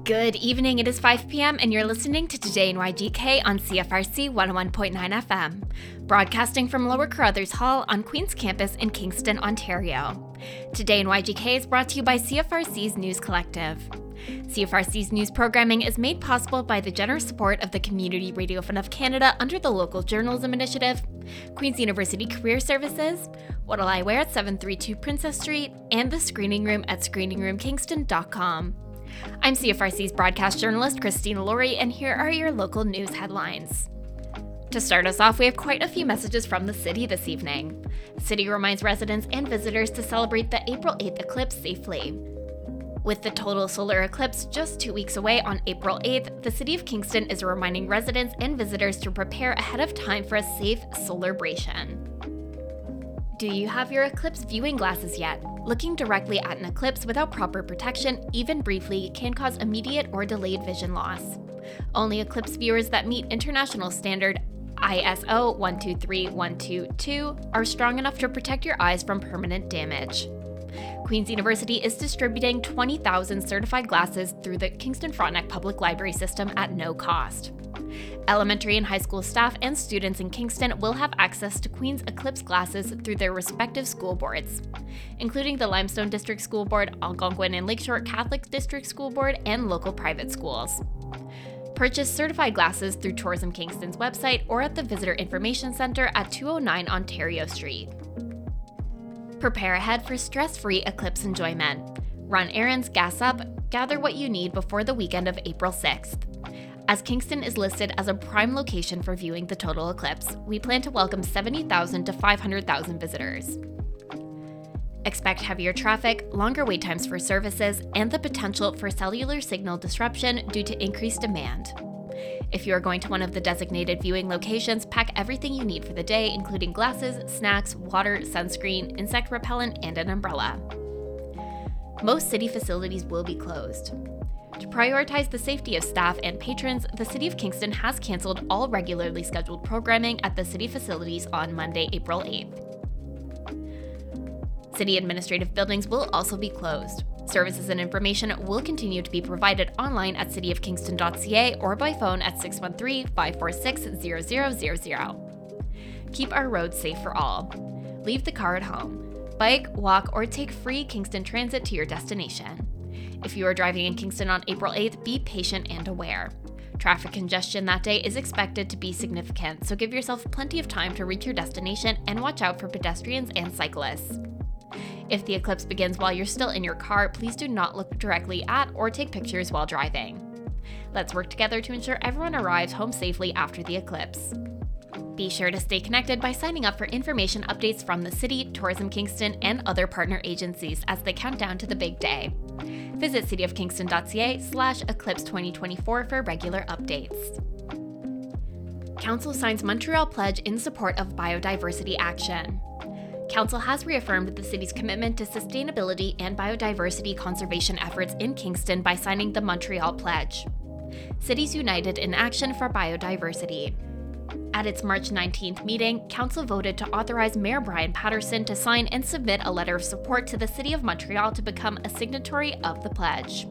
Good evening, it is 5 p.m. and you're listening to Today in YGK on CFRC 101.9 FM, broadcasting from Lower Carruthers Hall on Queen's Campus in Kingston, Ontario. Today in YGK is brought to you by CFRC's News Collective. CFRC's news programming is made possible by the generous support of the Community Radio Fund of Canada under the Local Journalism Initiative, Queen's University Career Services, What'll I Wear at 732 Princess Street, and the Screening Room at screeningroomkingston.com. I'm CFRC's broadcast journalist, Christina Laurie, and here are your local news headlines. To start us off, we have quite a few messages from the city this evening. The city reminds residents and visitors to celebrate the April 8th eclipse safely. With the total solar eclipse just 2 weeks away on April 8th, the City of Kingston is reminding residents and visitors to prepare ahead of time for a safe solarbration. Do you have your eclipse viewing glasses yet? Looking directly at an eclipse without proper protection, even briefly, can cause immediate or delayed vision loss. Only eclipse viewers that meet international standard ISO 123122 are strong enough to protect your eyes from permanent damage. Queen's University is distributing 20,000 certified glasses through the Kingston Frontenac Public Library system at no cost. Elementary and high school staff and students in Kingston will have access to Queen's Eclipse glasses through their respective school boards, including the Limestone District School Board, Algonquin and Lakeshore Catholic District School Board, and local private schools. Purchase certified glasses through Tourism Kingston's website or at the Visitor Information Centre at 209 Ontario Street. Prepare ahead for stress-free eclipse enjoyment. Run errands, gas up, gather what you need before the weekend of April 6th. As Kingston is listed as a prime location for viewing the total eclipse, we plan to welcome 70,000 to 500,000 visitors. Expect heavier traffic, longer wait times for services, and the potential for cellular signal disruption due to increased demand. If you are going to one of the designated viewing locations, pack everything you need for the day, including glasses, snacks, water, sunscreen, insect repellent, and an umbrella. Most city facilities will be closed. To prioritize the safety of staff and patrons, the City of Kingston has canceled all regularly scheduled programming at the city facilities on Monday, April 8th. City administrative buildings will also be closed. Services and information will continue to be provided online at cityofkingston.ca or by phone at 613-546-0000. Keep our roads safe for all. Leave the car at home. Bike, walk, or take free Kingston Transit to your destination. If you are driving in Kingston on April 8th, be patient and aware. Traffic congestion that day is expected to be significant, so give yourself plenty of time to reach your destination and watch out for pedestrians and cyclists. If the eclipse begins while you're still in your car, please do not look directly at or take pictures while driving. Let's work together to ensure everyone arrives home safely after the eclipse. Be sure to stay connected by signing up for information updates from the city, Tourism Kingston, and other partner agencies as they count down to the big day. Visit cityofkingston.ca/eclipse2024 for regular updates. Council signs Montreal Pledge in support of biodiversity action. Council has reaffirmed the city's commitment to sustainability and biodiversity conservation efforts in Kingston by signing the Montreal Pledge. Cities United in Action for Biodiversity. At its March 19th meeting, Council voted to authorize Mayor Brian Patterson to sign and submit a letter of support to the City of Montreal to become a signatory of the pledge.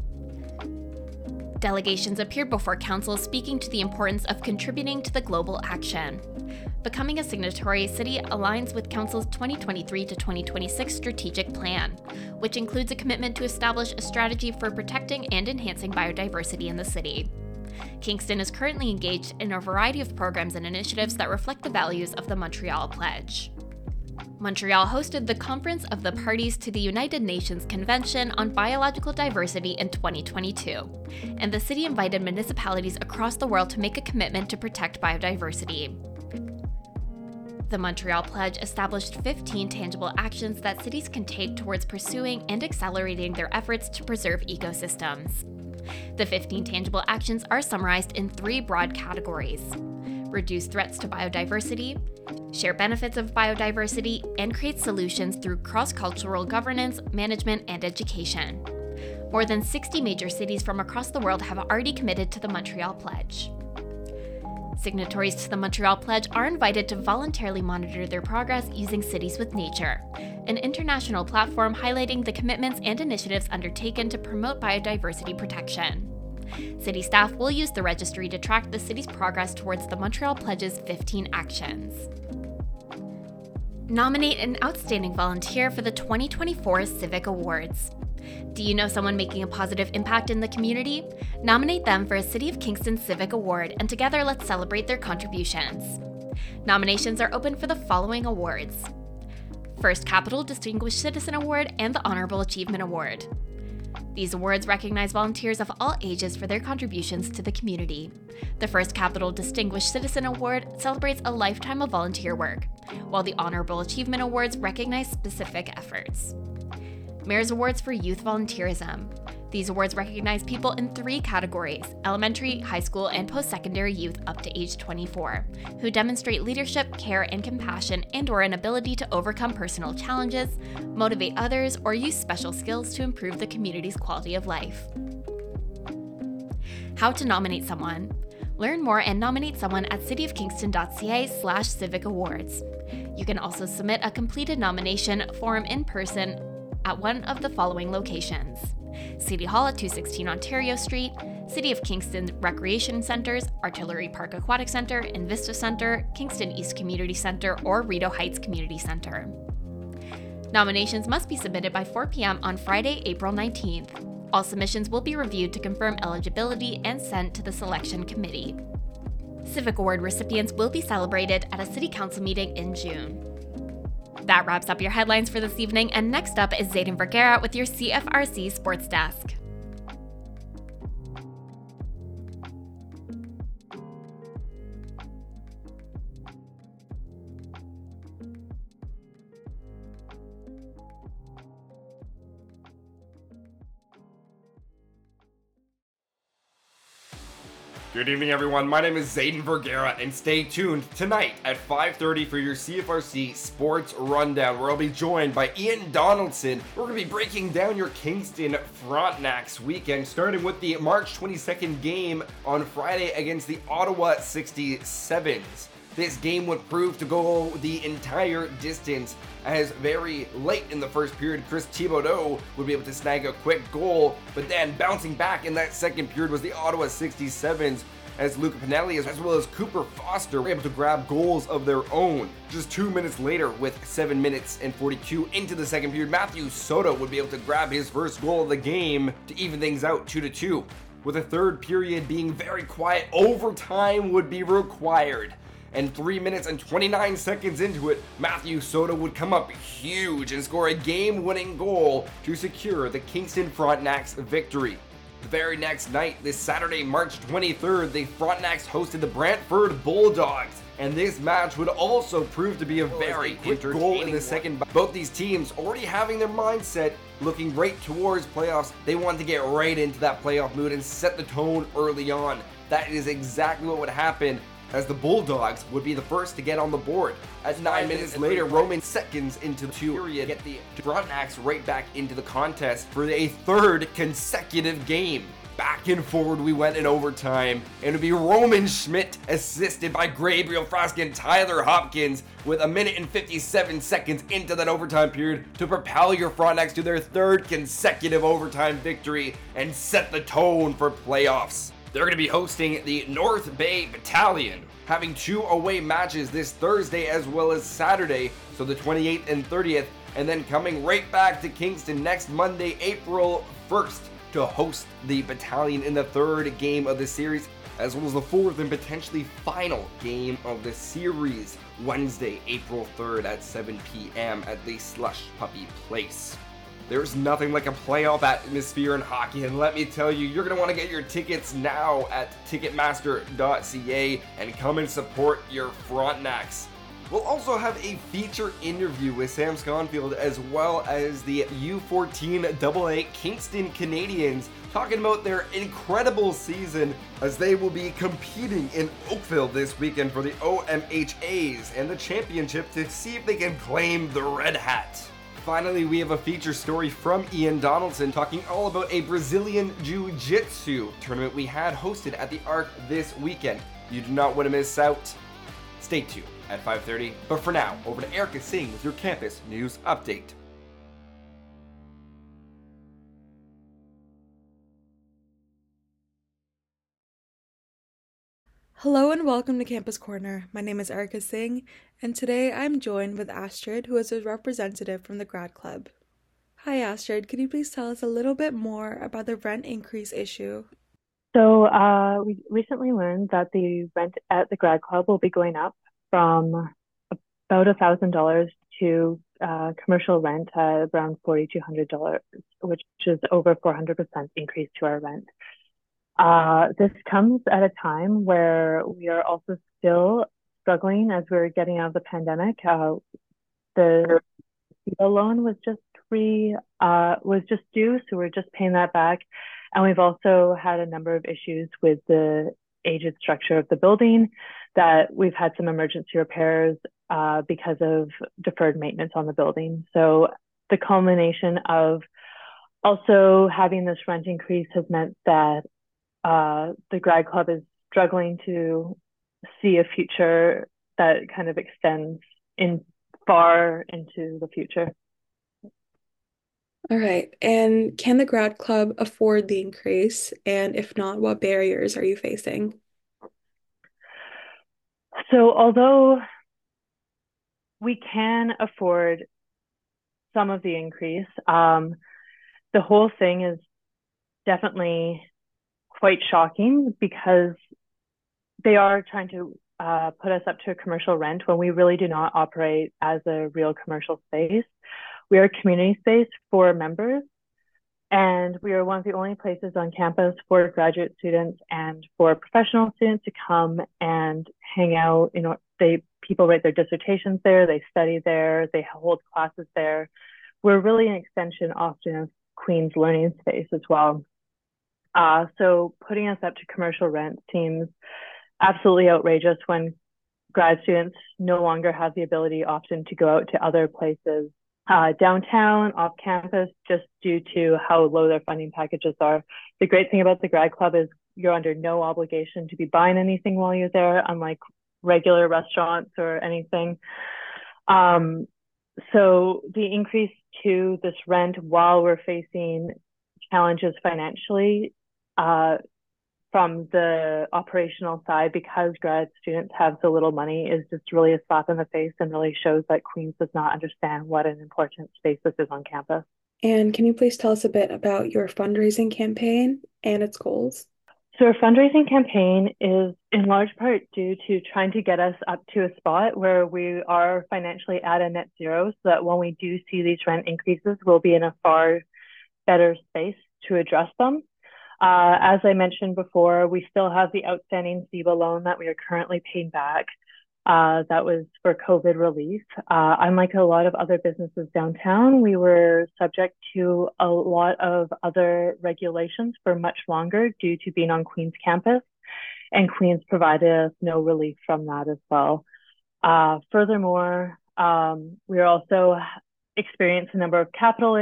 Delegations appeared before Council speaking to the importance of contributing to the global action. Becoming a signatory, City aligns with Council's 2023 to 2026 strategic plan, which includes a commitment to establish a strategy for protecting and enhancing biodiversity in the city. Kingston is currently engaged in a variety of programs and initiatives that reflect the values of the Montreal Pledge. Montreal hosted the Conference of the Parties to the United Nations Convention on Biological Diversity in 2022, and the city invited municipalities across the world to make a commitment to protect biodiversity. The Montreal Pledge established 15 tangible actions that cities can take towards pursuing and accelerating their efforts to preserve ecosystems. The 15 tangible actions are summarized in 3 broad categories: reduce threats to biodiversity, share benefits of biodiversity, and create solutions through cross-cultural governance, management, and education. More than 60 major cities from across the world have already committed to the Montreal Pledge. Signatories to the Montreal Pledge are invited to voluntarily monitor their progress using Cities with Nature, an international platform highlighting the commitments and initiatives undertaken to promote biodiversity protection. City staff will use the registry to track the city's progress towards the Montreal Pledge's 15 actions. Nominate an outstanding volunteer for the 2024 Civic Awards. Do you know someone making a positive impact in the community? Nominate them for a City of Kingston Civic Award, and together let's celebrate their contributions. Nominations are open for the following awards: First Capital Distinguished Citizen Award and the Honorable Achievement Award. These awards recognize volunteers of all ages for their contributions to the community. The First Capital Distinguished Citizen Award celebrates a lifetime of volunteer work, while the Honorable Achievement Awards recognize specific efforts. Mayor's Awards for Youth Volunteerism. These awards recognize people in 3 categories: elementary, high school, and post-secondary youth up to age 24, who demonstrate leadership, care, and compassion and/or an ability to overcome personal challenges, motivate others, or use special skills to improve the community's quality of life. How to nominate someone. Learn more and nominate someone at cityofkingston.ca/civic awards. You can also submit a completed nomination form in person at one of the following locations: City Hall at 216 Ontario Street, City of Kingston Recreation Centers, Artillery Park Aquatic Centre, Invista Centre, Kingston East Community Centre, or Rideau Heights Community Centre. Nominations must be submitted by 4 p.m. on Friday, April 19th. All submissions will be reviewed to confirm eligibility and sent to the selection committee. Civic Award recipients will be celebrated at a City Council meeting in June. That wraps up your headlines for this evening, and next up is Zayden Vergara with your CFRC Sports Desk. Good evening, everyone. My name is Zayden Vergara, and stay tuned tonight at 5:30 for your CFRC Sports Rundown, where I'll be joined by Ian Donaldson. We're going to be breaking down your Kingston Frontenacs weekend, starting with the March 22nd game on Friday against the Ottawa 67s. This game would prove to go the entire distance, as very late in the first period, Chris Thibodeau would be able to snag a quick goal, but then bouncing back in that second period was the Ottawa 67s, as Luca Pinelli as well as Cooper Foster were able to grab goals of their own. Just 2 minutes later, with 7 minutes and 42 into the second period, Matthew Soto would be able to grab his first goal of the game to even things out 2-2. With the third period being very quiet, overtime would be required. And 3 minutes and 29 seconds into it, Matthew Soto would come up huge and score a game-winning goal to secure the Kingston Frontenacs victory. The very next night, this Saturday, March 23rd, the Frontenacs hosted the Brantford Bulldogs, and this match would also prove to be a very quick goal in the second. Both these teams already having their mindset looking right towards playoffs. They wanted to get right into that playoff mood and set the tone early on. That is exactly what would happen, as the Bulldogs would be the first to get on the board. As 9 minutes later, Roman seconds into the period, get the Frontenacs right back into the contest for a third consecutive game. Back and forward we went in overtime, and it would be Roman Schmidt assisted by Gabriel Frask and Tyler Hopkins with 1 minute and 57 seconds into that overtime period to propel your Frontenacs to their third consecutive overtime victory and set the tone for playoffs. They're going to be hosting the North Bay Battalion, having 2 away matches this Thursday as well as Saturday, so the 28th and 30th, and then coming right back to Kingston next Monday, April 1st, to host the Battalion in the third game of the series, as well as the fourth and potentially final game of the series, Wednesday, April 3rd at 7 p.m. at the Slush Puppy Place. There's nothing like a playoff atmosphere in hockey, and let me tell you, you're going to want to get your tickets now at Ticketmaster.ca and come and support your Frontenacs. We'll also have a feature interview with Sam Sconfield as well as the U14 AA Kingston Canadians, talking about their incredible season as they will be competing in Oakville this weekend for the OMHAs and the championship to see if they can claim the Red Hat. Finally, we have a feature story from Ian Donaldson talking all about a Brazilian Jiu-Jitsu tournament we had hosted at the Arc this weekend. You do not want to miss out. Stay tuned at 5:30. But for now, over to Erica Singh with your campus news update. Hello and welcome to Campus Corner. My name is Erica Singh, and today I'm joined with Astrid, who is a representative from the Grad Club. Hi Astrid, could you please tell us a little bit more about the rent increase issue? So we recently learned that the rent at the Grad Club will be going up from about $1,000 to commercial rent at around $4,200, which is over 400% increase to our rent. This comes at a time where we are also still struggling as we're getting out of the pandemic. The CEBA loan was just due, so we're just paying that back. And we've also had a number of issues with the aged structure of the building that we've had some emergency repairs because of deferred maintenance on the building. So the culmination of also having this rent increase has meant that the Grad Club is struggling to see a future that kind of extends far into the future. All right, and can the Grad Club afford the increase? And if not, what barriers are you facing? So although we can afford some of the increase, the whole thing is definitely quite shocking because they are trying to put us up to a commercial rent when we really do not operate as a real commercial space. We are a community space for members, and we are one of the only places on campus for graduate students and for professional students to come and hang out. You know, people write their dissertations there, they study there, they hold classes there. We're really an extension often of Queen's learning space as well. So putting us up to commercial rent seems absolutely outrageous when grad students no longer have the ability often to go out to other places downtown, off campus, just due to how low their funding packages are. The great thing about the Grad Club is you're under no obligation to be buying anything while you're there, unlike regular restaurants or anything. So the increase to this rent while we're facing challenges financially from the operational side, because grad students have so little money, is just really a slap in the face and really shows that Queens does not understand what an important space this is on campus. And can you please tell us a bit about your fundraising campaign and its goals? So our fundraising campaign is in large part due to trying to get us up to a spot where we are financially at a net zero, so that when we do see these rent increases, we'll be in a far better space to address them. As I mentioned before, we still have the outstanding CEBA loan that we are currently paying back. That was for COVID relief. Unlike a lot of other businesses downtown, we were subject to a lot of other regulations for much longer due to being on Queen's campus, and Queen's provided us no relief from that as well. Furthermore, we are also experiencing a number of capital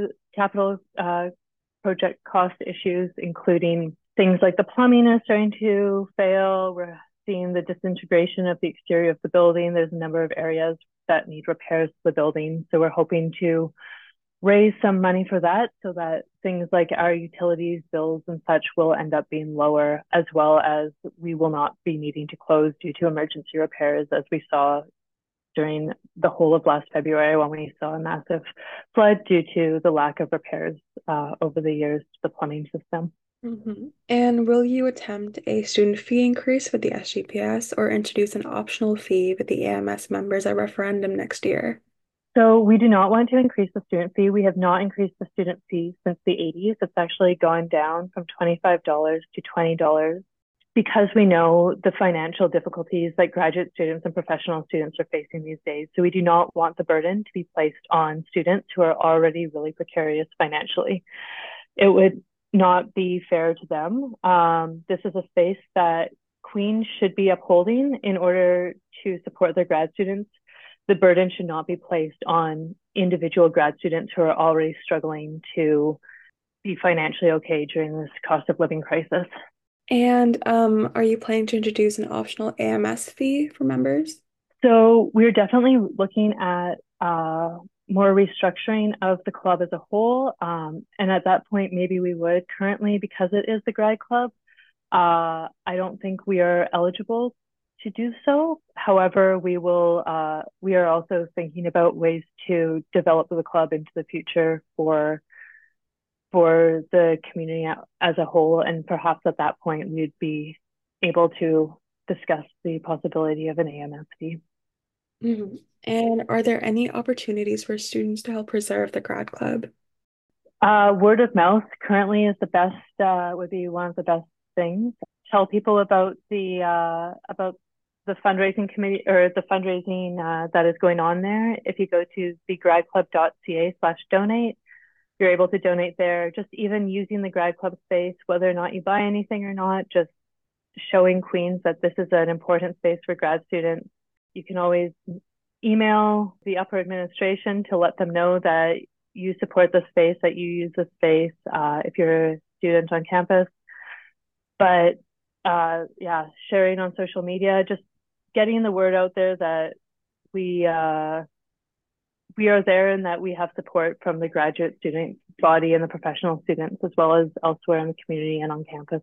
project cost issues, including things like the plumbing is starting to fail. We're seeing the disintegration of the exterior of the building. There's a number of areas that need repairs to the building. So we're hoping to raise some money for that so that things like our utilities bills and such will end up being lower, as well as we will not be needing to close due to emergency repairs, as we saw during the whole of last February when we saw a massive flood due to the lack of repairs over the years to the plumbing system. Mm-hmm. And will you attempt a student fee increase with the SGPS or introduce an optional fee with the AMS members at referendum next year? So we do not want to increase the student fee. We have not increased the student fee since the 80s. It's actually gone down from $25 to $20 because we know the financial difficulties that graduate students and professional students are facing these days. So we do not want the burden to be placed on students who are already really precarious financially. It would not be fair to them. This is a space that Queens should be upholding in order to support their grad students. The burden should not be placed on individual grad students who are already struggling to be financially okay during this cost of living crisis. And are you planning to introduce an optional AMS fee for members? So we're definitely looking at more restructuring of the club as a whole. And at that point, maybe we would. Currently, because it is the grad club, I don't think we are eligible to do so. However, we are also thinking about ways to develop the club into the future for the community as a whole. And perhaps at that point, we'd be able to discuss the possibility of an AMSD. Mm-hmm. And are there any opportunities for students to help preserve the grad club? Word of mouth currently is the best, would be one of the best things. Tell people about the fundraising committee or the fundraising that is going on there. If you go to thegradclub.ca/donate, you're able to donate there. Just even using the grad club space, whether or not you buy anything or not, just showing Queens that this is an important space for grad students. You can always email the upper administration to let them know that you support the space, that you use the space if you're a student on campus. But sharing on social media, just getting the word out there that we are there and that we have support from the graduate student body and the professional students, as well as elsewhere in the community and on campus,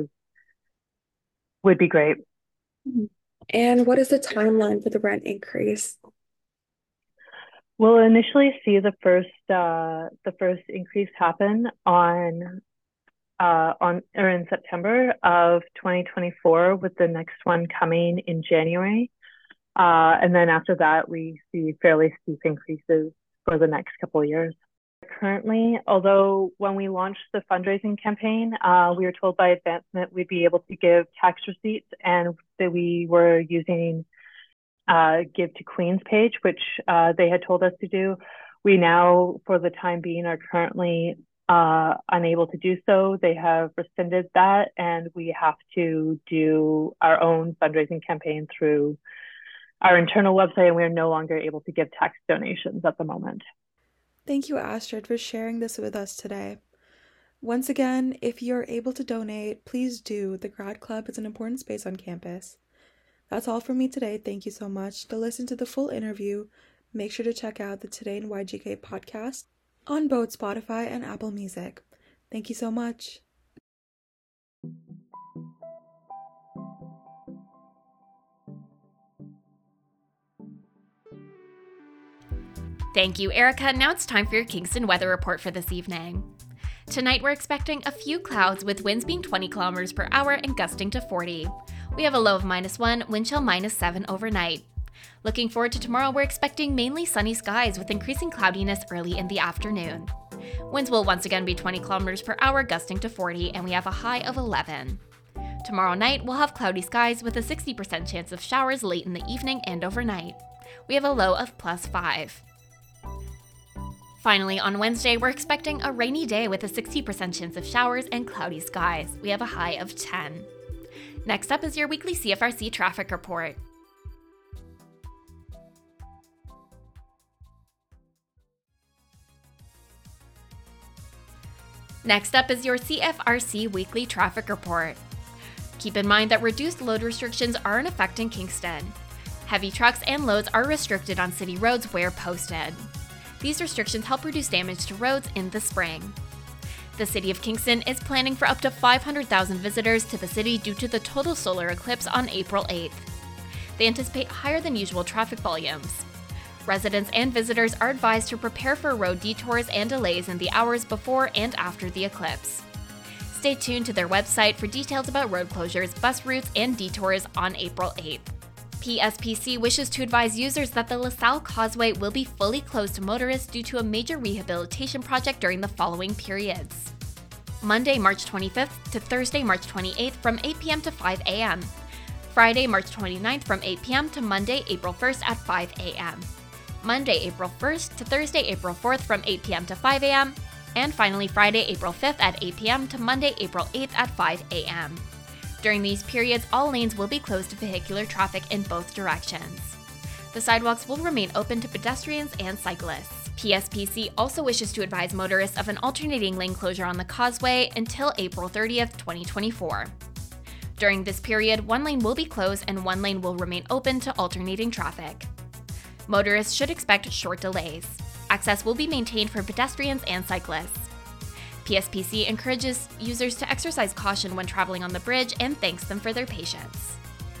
would be great. And what is the timeline for the rent increase? We'll initially see the first increase happen in September of 2024, with the next one coming in January. And then after that, we see fairly steep increases for the next couple of years. Currently, although when we launched the fundraising campaign, we were told by Advancement we'd be able to give tax receipts, and that we were using Give to Queens page, which they had told us to do. We now, for the time being, are currently unable to do so. They have rescinded that, and we have to do our own fundraising campaign through our internal website, and we are no longer able to give tax donations at the moment. Thank you, Astrid, for sharing this with us today. Once again, if you're able to donate, please do. The Grad Club is an important space on campus. That's all from me today. Thank you so much. To listen to the full interview, make sure to check out the Today in YGK podcast on both Spotify and Apple Music. Thank you so much. Thank you, Erica. Now it's time for your Kingston weather report for this evening. Tonight we're expecting a few clouds with winds being 20 kilometers per hour and gusting to 40. We have a low of -1, wind chill -7 overnight. Looking forward to tomorrow, we're expecting mainly sunny skies with increasing cloudiness early in the afternoon. Winds will once again be 20 kilometers per hour, gusting to 40, and we have a high of 11. Tomorrow night, we'll have cloudy skies with a 60% chance of showers late in the evening and overnight. We have a low of +5. Finally, on Wednesday, we're expecting a rainy day with a 60% chance of showers and cloudy skies. We have a high of 10. Next up is your weekly CFRC traffic report. Next up is your CFRC weekly traffic report. Keep in mind that reduced load restrictions are in effect in Kingston. Heavy trucks and loads are restricted on city roads where posted. These restrictions help reduce damage to roads in the spring. The City of Kingston is planning for up to 500,000 visitors to the city due to the total solar eclipse on April 8th. They anticipate higher than usual traffic volumes. Residents and visitors are advised to prepare for road detours and delays in the hours before and after the eclipse. Stay tuned to their website for details about road closures, bus routes, and detours on April 8th. PSPC wishes to advise users that the LaSalle Causeway will be fully closed to motorists due to a major rehabilitation project during the following periods: Monday, March 25th to Thursday, March 28th from 8 p.m. to 5 a.m. Friday, March 29th from 8 p.m. to Monday, April 1st at 5 a.m. Monday, April 1st to Thursday, April 4th from 8 p.m. to 5 a.m. And finally, Friday, April 5th at 8 p.m. to Monday, April 8th at 5 a.m. During these periods, all lanes will be closed to vehicular traffic in both directions. The sidewalks will remain open to pedestrians and cyclists. PSPC also wishes to advise motorists of an alternating lane closure on the causeway until April 30th, 2024. During this period, one lane will be closed and one lane will remain open to alternating traffic. Motorists should expect short delays. Access will be maintained for pedestrians and cyclists. PSPC encourages users to exercise caution when traveling on the bridge and thanks them for their patience.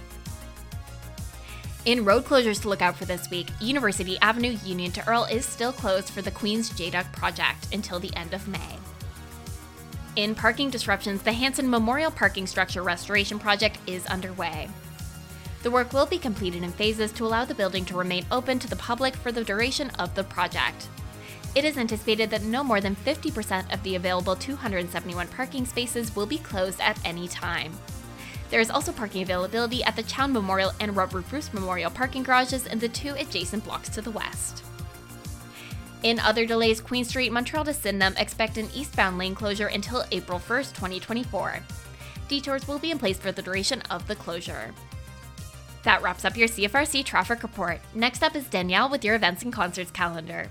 In road closures to look out for this week, University Avenue Union to Earl is still closed for the Queen's JDUC project until the end of May. In parking disruptions, the Hanson Memorial Parking Structure Restoration Project is underway. The work will be completed in phases to allow the building to remain open to the public for the duration of the project. It is anticipated that no more than 50% of the available 271 parking spaces will be closed at any time. There is also parking availability at the Chown Memorial and Robert Bruce Memorial parking garages in the two adjacent blocks to the west. In other delays, Queen Street, Montreal to Sydenham expect an eastbound lane closure until April 1st, 2024. Detours will be in place for the duration of the closure. That wraps up your CFRC traffic report. Next up is Danielle with your events and concerts calendar.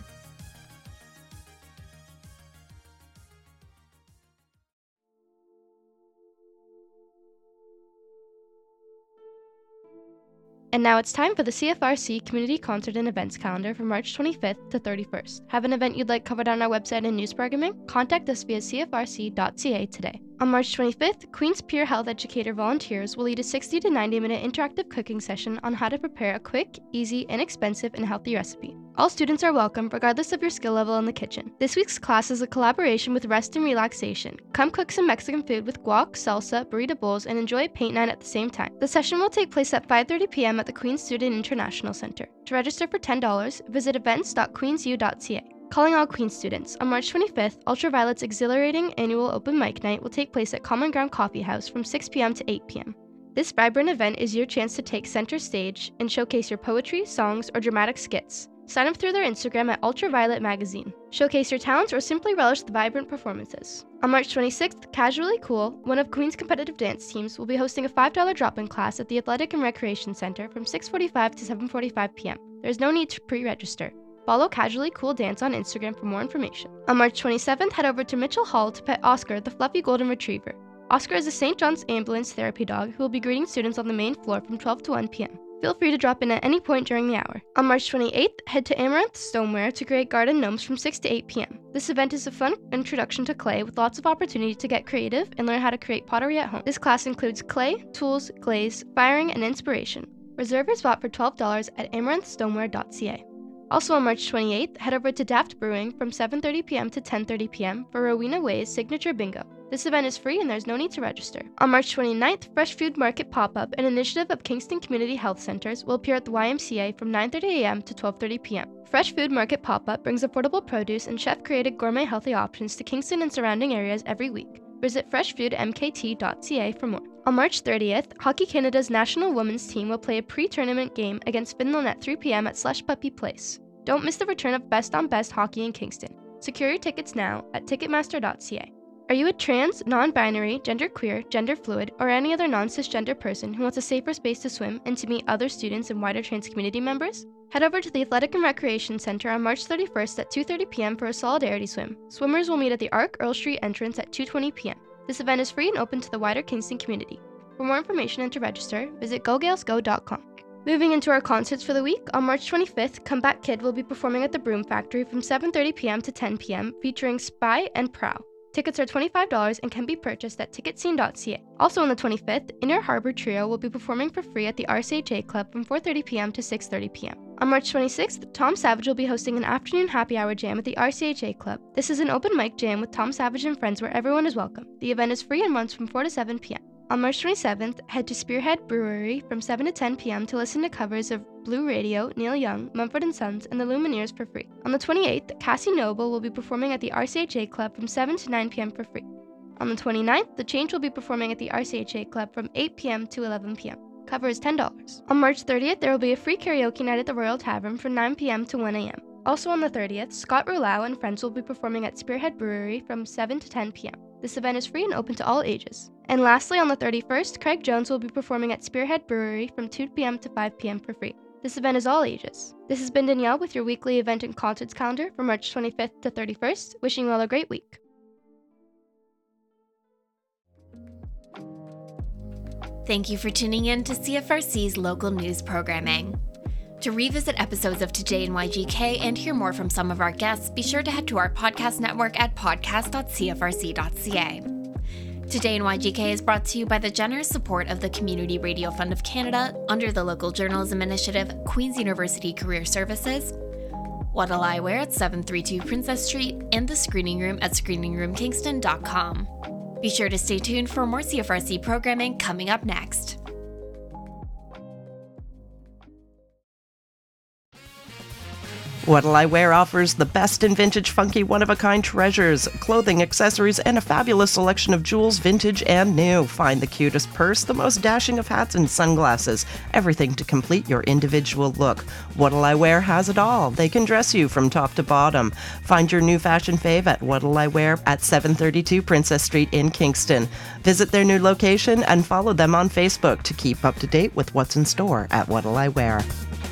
And now it's time for the CFRC Community Concert and Events Calendar for March 25th to 31st. Have an event you'd like covered on our website and news programming? Contact us via cfrc.ca today. On March 25th, Queen's Peer Health Educator volunteers will lead a 60 to 90 minute interactive cooking session on how to prepare a quick, easy, inexpensive, and healthy recipe. All students are welcome, regardless of your skill level in the kitchen. This week's class is a collaboration with Rest and Relaxation. Come cook some Mexican food with guac, salsa, burrito bowls, and enjoy a paint night at the same time. The session will take place at 5:30 p.m. at the Queen's Student International Center. To register for $10, visit events.queensu.ca. Calling all Queen's students, on March 25th, Ultraviolet's exhilarating annual open mic night will take place at Common Ground Coffee House from 6 p.m. to 8 p.m. This vibrant event is your chance to take center stage and showcase your poetry, songs, or dramatic skits. Sign up through their Instagram at Ultraviolet Magazine. Showcase your talents or simply relish the vibrant performances. On March 26th, Casually Cool, one of Queen's competitive dance teams, will be hosting a $5 drop-in class at the Athletic and Recreation Center from 6:45 to 7:45 p.m. There is no need to pre-register. Follow Casually Cool Dance on Instagram for more information. On March 27th, head over to Mitchell Hall to pet Oscar, the fluffy golden retriever. Oscar is a St. John's Ambulance therapy dog who will be greeting students on the main floor from 12 to 1 p.m. Feel free to drop in at any point during the hour. On March 28th, head to Amaranth Stoneware to create garden gnomes from 6 to 8 p.m. This event is a fun introduction to clay with lots of opportunity to get creative and learn how to create pottery at home. This class includes clay, tools, glaze, firing, and inspiration. Reserve your spot for $12 at amaranthstoneware.ca. Also on March 28th, head over to Daft Brewing from 7:30 p.m. to 10:30 p.m. for Rowena Way's Signature Bingo. This event is free and there's no need to register. On March 29th, Fresh Food Market Pop-Up, an initiative of Kingston Community Health Centers, will appear at the YMCA from 9:30 a.m. to 12:30 p.m. Fresh Food Market Pop-Up brings affordable produce and chef-created gourmet healthy options to Kingston and surrounding areas every week. Visit freshfoodmkt.ca for more. On March 30th, Hockey Canada's national women's team will play a pre-tournament game against Finland at 3 p.m. at Slush Puppy Place. Don't miss the return of Best on Best hockey in Kingston. Secure your tickets now at ticketmaster.ca. Are you a trans, non-binary, genderqueer, gender fluid, or any other non-cisgender person who wants a safer space to swim and to meet other students and wider trans community members? Head over to the Athletic and Recreation Center on March 31st at 2:30 p.m. for a solidarity swim. Swimmers will meet at the Arc Earl Street entrance at 2:20 p.m. This event is free and open to the wider Kingston community. For more information and to register, visit gogalesgo.com. Moving into our concerts for the week, on March 25th, Comeback Kid will be performing at the Broom Factory from 7:30 p.m. to 10 p.m. featuring Spy and Prow. Tickets are $25 and can be purchased at ticketscene.ca. Also on the 25th, Inner Harbor Trio will be performing for free at the RCHA Club from 4:30 p.m. to 6:30 p.m. On March 26th, Tom Savage will be hosting an afternoon happy hour jam at the RCHA Club. This is an open mic jam with Tom Savage and friends where everyone is welcome. The event is free and runs from 4 to 7 p.m. On March 27th, head to Spearhead Brewery from 7 to 10 p.m. to listen to covers of Blue Radio, Neil Young, Mumford & Sons, and the Lumineers for free. On the 28th, Cassie Noble will be performing at the RCHA Club from 7 to 9 p.m. for free. On the 29th, The Change will be performing at the RCHA Club from 8 p.m. to 11 p.m. Cover is $10. On March 30th, there will be a free karaoke night at the Royal Tavern from 9 p.m. to 1 a.m. Also on the 30th, Scott Roulau and friends will be performing at Spearhead Brewery from 7 to 10 p.m. This event is free and open to all ages. And lastly, on the 31st, Craig Jones will be performing at Spearhead Brewery from 2 p.m. to 5 p.m. for free. This event is all ages. This has been Danielle with your weekly event and concerts calendar for March 25th to 31st, wishing you all a great week. Thank you for tuning in to CFRC's local news programming. To revisit episodes of Today in YGK and hear more from some of our guests, be sure to head to our podcast network at podcast.cfrc.ca. Today in YGK is brought to you by the generous support of the Community Radio Fund of Canada under the Local Journalism Initiative, Queen's University Career Services, What'll I Wear at 732 Princess Street, and the Screening Room at screeningroomkingston.com. Be sure to stay tuned for more CFRC programming coming up next. What'll I Wear offers the best in vintage, funky, one-of-a-kind treasures, clothing, accessories, and a fabulous selection of jewels, vintage and new. Find the cutest purse, the most dashing of hats and sunglasses, everything to complete your individual look. What'll I Wear has it all. They can dress you from top to bottom. Find your new fashion fave at What'll I Wear at 732 Princess Street in Kingston. Visit their new location and follow them on Facebook to keep up to date with what's in store at What'll I Wear.